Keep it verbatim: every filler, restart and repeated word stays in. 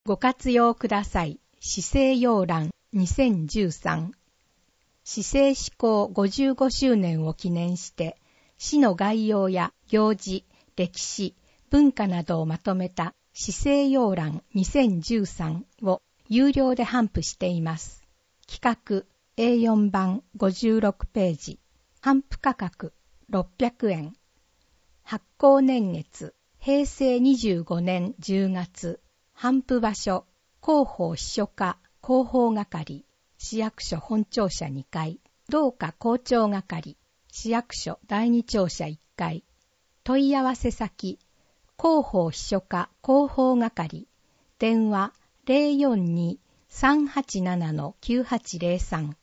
ご活用ください。市政要覧にせんじゅうさん。市政施行ごじゅうごしゅうねんを記念して、市の概要や行事、歴史、文化などをまとめた市政要覧にせんじゅうさんを有料で頒布しています。企画 エーよん 版ごじゅうろくページ。頒布価格ろっぴゃくえん。発行年月へいせいにじゅうごねんじゅうがつ。頒布場所、広報秘書課広報係、市役所本庁舎にかい、同課広聴係、市役所だいに庁舎いっかい。問い合わせ先、広報秘書課広報係、電話 ゼロよんに さんはちなな きゅうはちゼロさん。